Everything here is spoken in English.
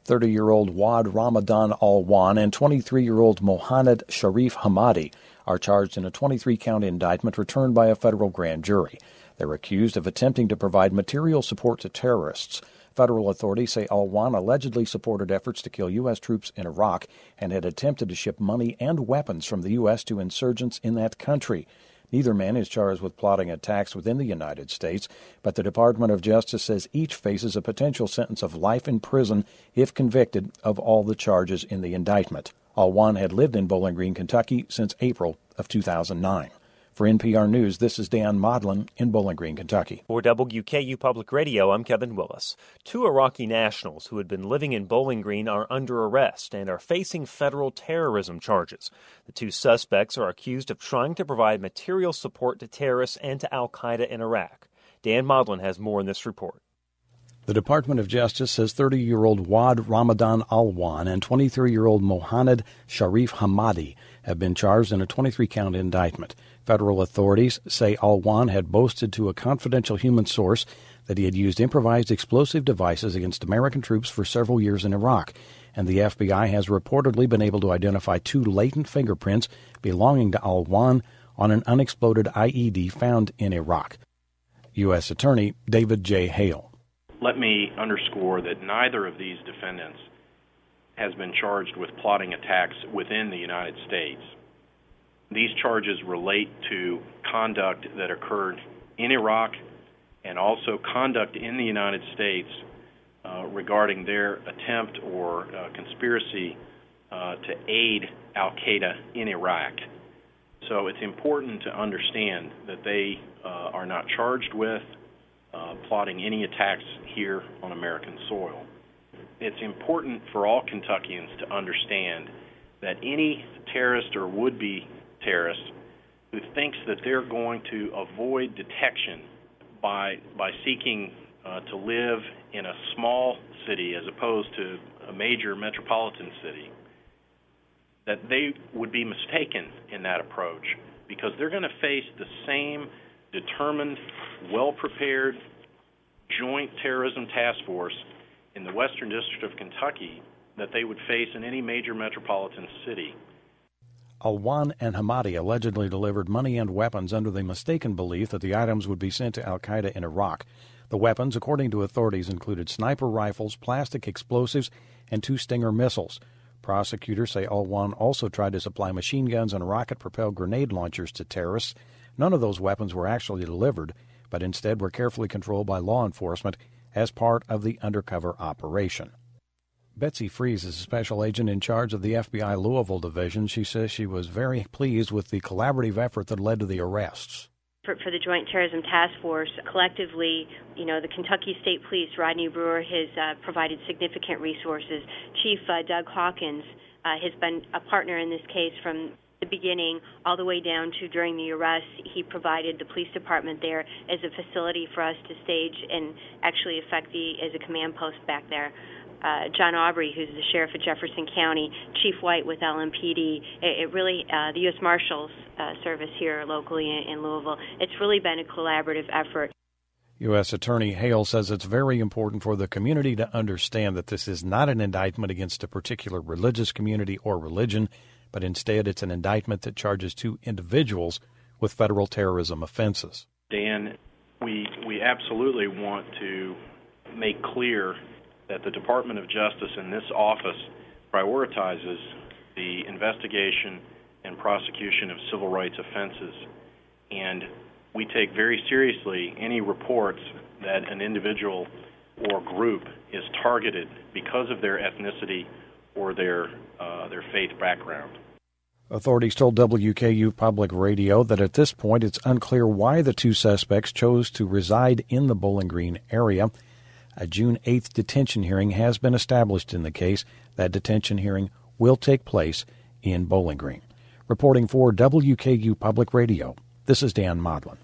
30-year-old Wad Ramadan Alwan and 23-year-old Mohanad Sharif Hamadi are charged in a 23-count indictment returned by a federal grand jury. They're accused of attempting to provide material support to terrorists. Federal authorities say Alwan allegedly supported efforts to kill U.S. troops in Iraq and had attempted to ship money and weapons from the U.S. to insurgents in that country. Neither man is charged with plotting attacks within the United States, but the Department of Justice says each faces a potential sentence of life in prison if convicted of all the charges in the indictment. Alwan had lived in Bowling Green, Kentucky since April of 2009. For NPR News, this is Dan Modlin in Bowling Green, Kentucky. For WKU Public Radio, I'm Kevin Willis. 2 Iraqi nationals who had been living in Bowling Green are under arrest and are facing federal terrorism charges. The 2 suspects are accused of trying to provide material support to terrorists and to al-Qaeda in Iraq. Dan Modlin has more in this report. The Department of Justice says 30-year-old Wad Ramadan Alwan and 23-year-old Mohanad Sharif Hamadi have been charged in a 23-count indictment. Federal authorities say Alwan had boasted to a confidential human source that he had used improvised explosive devices against American troops for several years in Iraq, and the FBI has reportedly been able to identify 2 latent fingerprints belonging to Alwan on an unexploded IED found in Iraq. U.S. Attorney David J. Hale. Let me underscore that neither of these defendants has been charged with plotting attacks within the United States. These charges relate to conduct that occurred in Iraq and also conduct in the United States regarding their attempt or conspiracy to aid al-Qaeda in Iraq. So it's important to understand that they are not charged with plotting any attacks here on American soil. It's important for all Kentuckians to understand that any terrorist or would-be terrorist who thinks that they're going to avoid detection by seeking to live in a small city as opposed to a major metropolitan city, that they would be mistaken in that approach, because they're going to face the same determined, well-prepared joint terrorism task force in the Western District of Kentucky that they would face in any major metropolitan city. Alwan and Hamadi allegedly delivered money and weapons under the mistaken belief that the items would be sent to al-Qaeda in Iraq. The weapons, according to authorities, included sniper rifles, plastic explosives, and 2 Stinger missiles. Prosecutors say Alwan also tried to supply machine guns and rocket-propelled grenade launchers to terrorists. None of those weapons were actually delivered, but instead were carefully controlled by law enforcement as part of the undercover operation. Betsy Freeze is a special agent in charge of the FBI Louisville division. She says she was very pleased with the collaborative effort that led to the arrests. For the Joint Terrorism Task Force, collectively, the Kentucky State Police, Rodney Brewer, has provided significant resources. Chief Doug Hawkins has been a partner in this case from the beginning all the way down to during the arrest. He provided the police department there as a facility for us to stage and actually effect as a command post back there. John Aubrey, who's the sheriff of Jefferson County, Chief White with LMPD, the U.S. Marshals Service here locally in Louisville, it's really been a collaborative effort. U.S. Attorney Hale says it's very important for the community to understand that this is not an indictment against a particular religious community or religion, but instead it's an indictment that charges 2 individuals with federal terrorism offenses. Dan, we absolutely want to make clear that the Department of Justice in this office prioritizes the investigation and prosecution of civil rights offenses. And we take very seriously any reports that an individual or group is targeted because of their ethnicity or their faith background. Authorities told WKU Public Radio that at this point it's unclear why the 2 suspects chose to reside in the Bowling Green area. A June 8th detention hearing has been established in the case. That detention hearing will take place in Bowling Green. Reporting for WKU Public Radio, this is Dan Modlin.